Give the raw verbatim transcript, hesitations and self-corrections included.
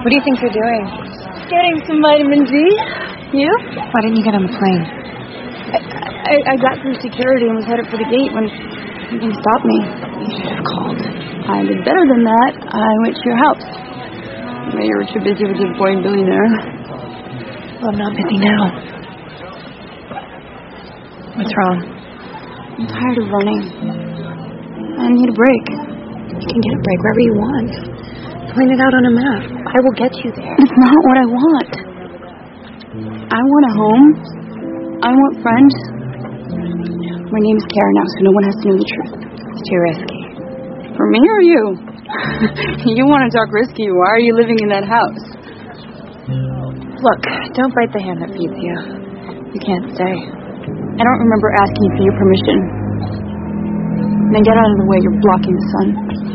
What do you think you're doing? Getting some vitamin D. You? Why didn't you get on the plane? I, I, I got through security and was headed for the gate when you can stop me. You should have called. I did better than that. I went to your house. Maybe you were too busy with your boy billionaire. Well, I'm not busy now. What's wrong? I'm tired of running. I need a break. You can get a break wherever you want. Point it out on a map. I will get you there. It's not what I want. I want a home. I want friends. My name's Kara now, so no one has to know the truth. It's too risky. For me or you? You want to talk risky. Why are you living in that house? Look, don't bite the hand that feeds you. You can't stay. I don't remember asking for your permission. Now get out of the way. You're blocking the sun.